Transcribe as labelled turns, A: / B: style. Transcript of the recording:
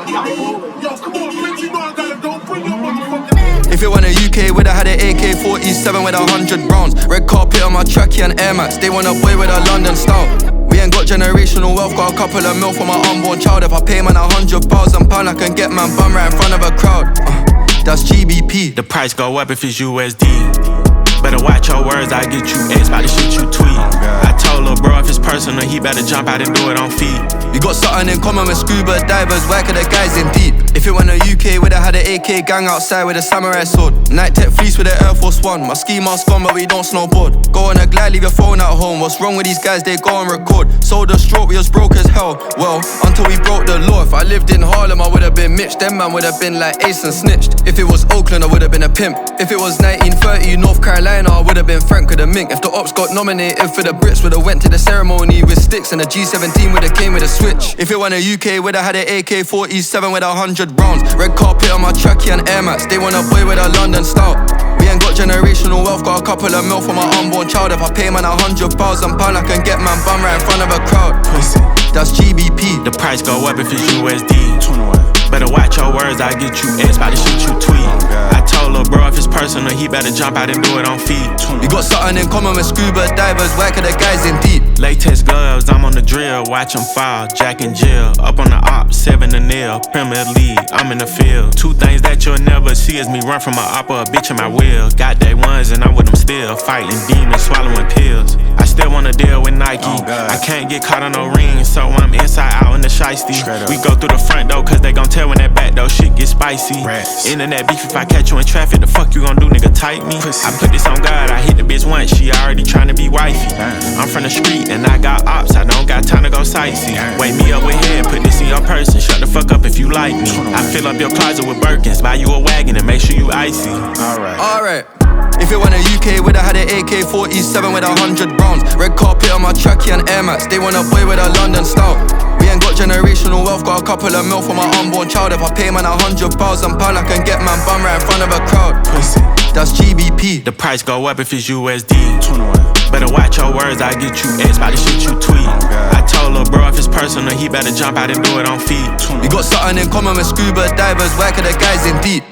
A: Yo, come on, bitch, you know I gotta go. Bring your motherfucking.
B: If it went a UK, would've had an AK-47 with 100 rounds. Red carpet on my trackie and Air Max. They want a boy with a London style. We ain't got generational wealth, got a couple of mil for my unborn child. If I pay man £100,000, I can get man bum right in front of a crowd. That's GBP.
C: The price go up if it's USD. Better watch your words, I get you X by the shit you tweet. I told lil' bro if it's personal, he better jump out and do it on feet.
B: We got something in common with scuba divers, working the guys in deep. If it went a UK, would've had an AK gang outside with a samurai sword. Night tech fleece with the Air Force One. My ski mask on, but we don't snowboard. Go on a glide, leave your phone at home. What's wrong with these guys? They go and record. Sold a stroke, we was broke as hell. Well, until we broke the law. If I lived in Harlem, I would've been Mitch. Them man would've been like Ace and snitched. If it was Oakland, I would've been a pimp. If it was 1930, North Carolina, I would've been Frank with a mink. If the ops got nominated for the Brits, would've went to the ceremony with sticks. And the G17 would've came with a switch. If it went a UK, would've had an AK-47 with 100 rounds. Red carpet on my trackie and Air Max. They want a boy with a London style. We ain't got generational wealth, got a couple of mil for my unborn child. If I pay man £100,000, I can get man bum right in front of a crowd. That's GBP.
C: The price go up if it's USD. Better watch your words, I get you X by the shit you tweet. I told lil' bro if it's personal, he better jump out and do it on feet.
B: We got something in common with scuba divers, working the guys in deep.
C: Latex gloves, I'm on the drill, watch them fall, Jack and Jill. Up on the op, 7 to nil, Premier League, I'm in the field. Two things that you'll never see is me run from a op or a bitch in my wheel. Got day ones and I'm with them still, fighting demons, swallowing pills. I still wanna deal with Nike, I can't get caught on no ring, so I'm inside out in the shiesty. We go through the front door, cause they gon' tell when that back door shit get spicy. Internet beef, if I catch you in traffic, the fuck you gon' do, nigga, tight me? I put this on God, I hit the bitch once, she already tryna be wifey. I'm from the street and I got ops, I don't got time to go sightsee. Wake me up with head, put this in your purse and shut the fuck up if you like me. I fill up your closet with Birkins, buy you a wagon and make sure you icy.
B: Alright. If it went a UK, would've had an AK-47 with 100 rounds. Red carpet on my trackie and Air Max. They want a boy with a London style. We ain't got generational wealth, got a couple of mil for my unborn child. If I pay man £100,000, I can get man bum right in front of a crowd. That's GBP.
C: The price go up if it's USD. Better watch your words, I get you X by the shit you tweet. I told lil' bro if it's personal, he better jump out and do it on feet.
B: We got something in common with scuba divers, working the guys in deep.